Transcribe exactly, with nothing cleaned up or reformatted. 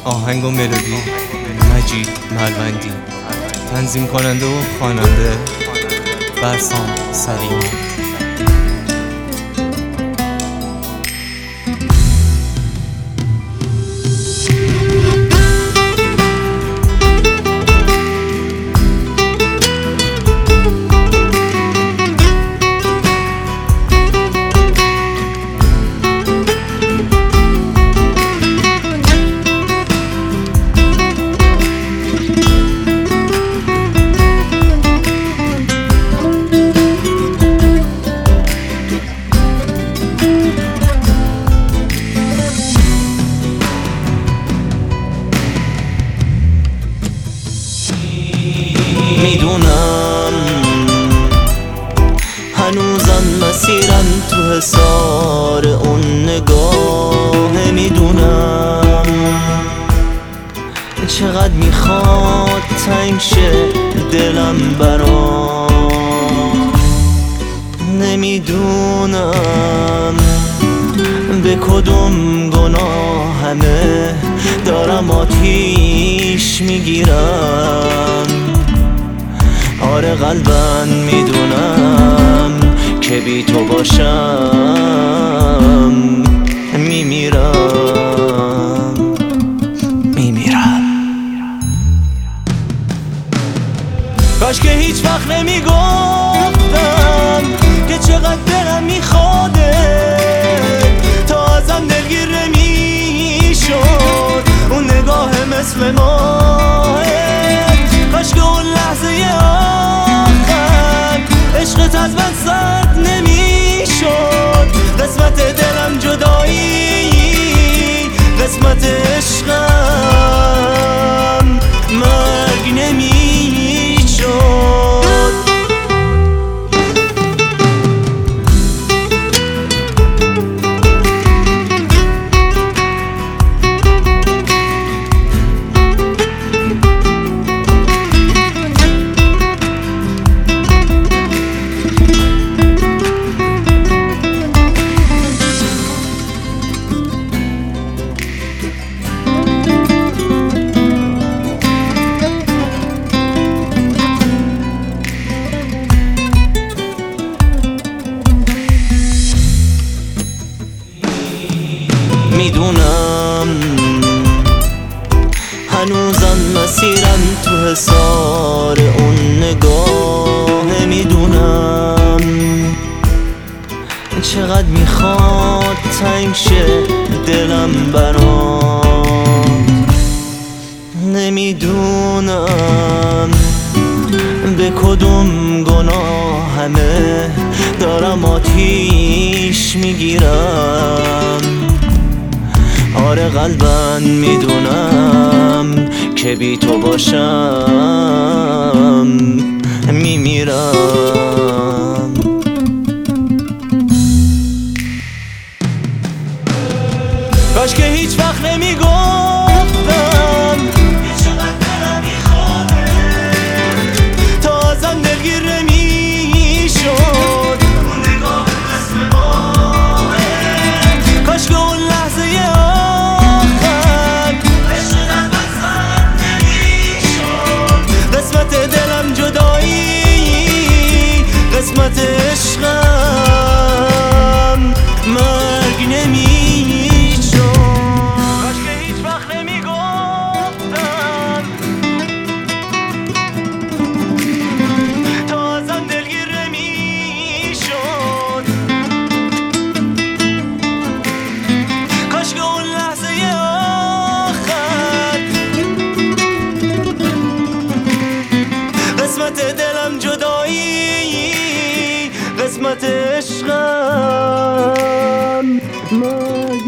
آهنگ و ملودی مجید ملوندی، تنظیم کننده و خواننده برسام سلیمان. میدونم هنوزم مسیرم تو حصار اون نگاه، میدونم چقدر میخواد تنگ شه دلم برات، نمیدونم به کدوم گناهمه دارم آتیش میگیرم. آره قلبن میدونم که بی تو باشم میمیرم میمیرم. کاش که هیچ وقت نمیگفتم که چقدر دلم میخواده، تا ازم دلگیر نمیشد اون نگاه مثل ماه. کاش که اون لحظه آخر عشقت از من سرد نمیشد. قسمت دلم جدایی، قسمت عشقم مرگ نمیشد. میدونم هنوزم مسیرم تو حصار اون نگاه، میدونم چقدر میخواد تنگ شه دلم برات، نمیدونم به کدوم گناهمه دارم آتیش میگیرم. آره قلبن میدونم که بی تو باشم میمیرم. کاش که هیچ وقت نمیگفتم که چقدر دلم میخواده، تا ازم دلگیر نمیشد اون نگاه مثل ماه. کاش که اون لحظه قسمت دلم جدایی، قسمت عشقم مرگ نمیشد. کاش که هیچ وقت نمیگفتم تا ازم دلگیر نمیشد. کاش که اون لحظه آخر قسمت دلم جدایی، قسمت عشقم مرگ